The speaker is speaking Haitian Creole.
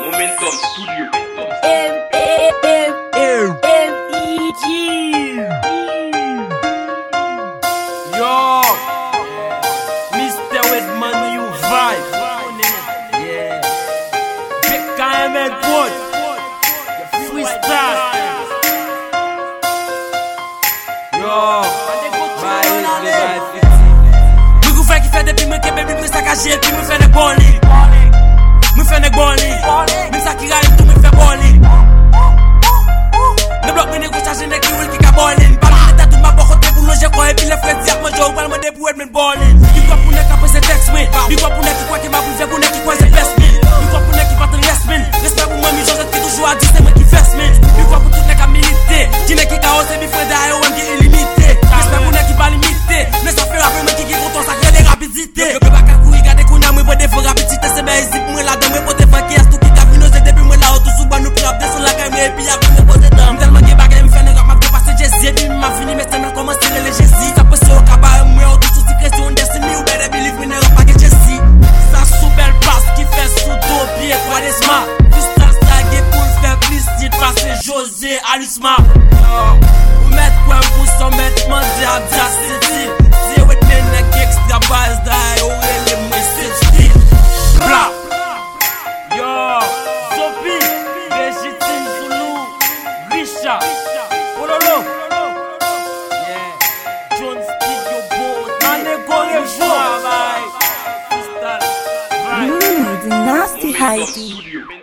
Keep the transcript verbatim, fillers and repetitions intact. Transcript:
Momentum Studio. M M M M E G. Yo, Mister Wedman, you vibe. Yeah, Big K M L Pod, freestyle. Yo, me go fè ki fè depi me ke baby me sakaje pi me fè nek bon li. Me fè nek bon li. Me sa ki raim tout me fè bon li. Me blok me nego charge nek ki wil ki ka bolin. Pa me meta tout ma bokote pou loje kwa e pi le fred diak manjo wal me de pou Edmen bolin. Bi kwa pou nek apè se text me. Bi kwa pou nek ki kwa ki ma bouze pou nek ki kwa se best me. Bi kwa pou nek ki paten yes min. Respect pou mami Josette ki toujou a di se me ki fes me. Bi kwa pou tout nek a milite. Ki nek ki ka ose bi fred a yo wem ki illimité. Respect pou nek ki pa limité. Ne sa fè rapè men ki ki konton sa kre de rapidité. Yo pe baka kou yi gade kou na mwen po defo rapidité. Se be zip mwen la dan mwen po defan ki as tout ki ka vino se depi mwen la otou sou ban nou prap de son la kay mwen epi ya vine pose dam. Tellement ki bagay mwen fè nè rap ma fè passe Jay-Z. Epi mwen fini mè sen nan koman sire le Jay-Z. Sa pè se yo kaba mwen otou sou si kresyon destiny. Ou better believe mwen nè rap pa ke Jay-Z. Sa sou bel pass ki fè sou do piye kwa desma. Freestyle stage pou l'fè plis dit passe José Alisma. Ou met kwen pou son met mandi a dia city. Se wet men nek extra baz da yo rele mwen sixty. Bla yo Sophie Végitine Zulu Risha Pololo yeah John Studio Boat Mane Gore Fo Freestyle Mmm, the nasty Heidi. Studio.